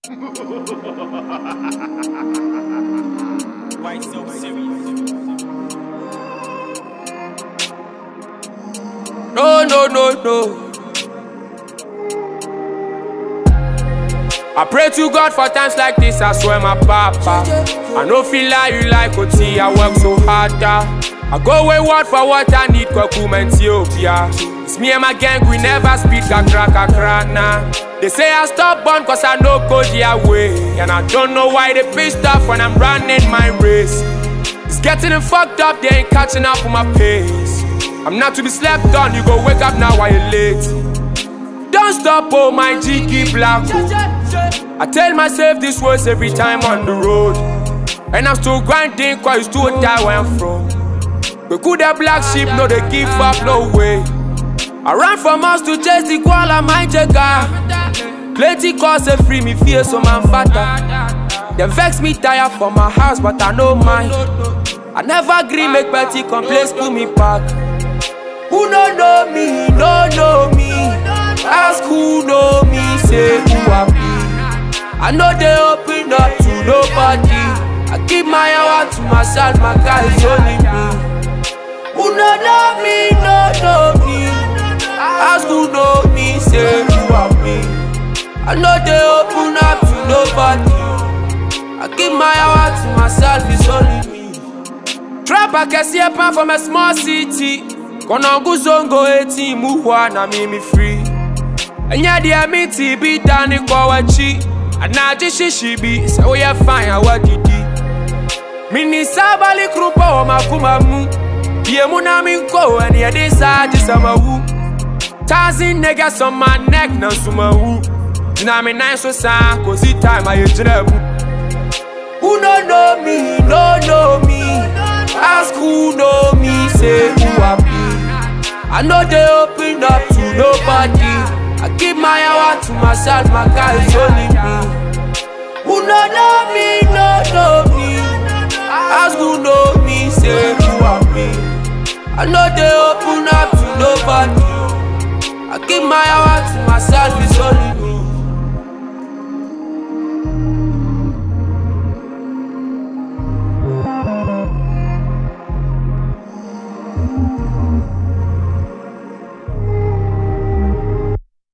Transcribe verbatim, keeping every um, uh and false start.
Why so serious? No, no, no, no. I pray to God for times like this, I swear my papa. I no feel like you like O T, I work so hard. I go wayward for what I need, Kwakum and Ethiopia. It's me and my gang, we never speak a crack a crack nah. They say I stop born cause I know go their way. And I don't know why they pissed off when I'm running my race. It's getting fucked up, they ain't catching up with my pace. I'm not to be slept on, you go wake up now while you're late. Don't stop, oh my jiggy black hole. I tell myself this words every time on the road. And I'm still grinding cause it's too die where I'm from. We could have black sheep, no they give up, no way. I ran from house to chase the koala, my jagger. Plenty cause they free me fear so man fatter. They vex me tired for my house but I know mine. I never agree make petty complaints pull me back. Who no know me, no know me. Ask who know me, say who I be. I know they open up to nobody. I keep my hour to myself, my guy is only me. Who no know me, no know me. Ask who know me, say who I be. I know they open up to nobody. I keep my hour to myself, it's only me. Trap I can see a pan from a small city. Konongu zongo eighteen muhwa na mimi free. Enya dia miti be dani kwa wachi. Anaji shishibi say we are fine awadidi. Mini sabali krupa wa makumamu. Biye muna minko and ya desaji samawu. Tazi niggas on my neck na sumawu. Jina me nice so sa kozi time aye jinebu. Who no know me, no know me. Ask who know me, say who I be. I know they open up to nobody. I keep my hour to myself, my guy is only me. Who no know me, no know me. Ask who know me, say who I be. I know they open up to nobody. I keep my hour to myself, it's only me.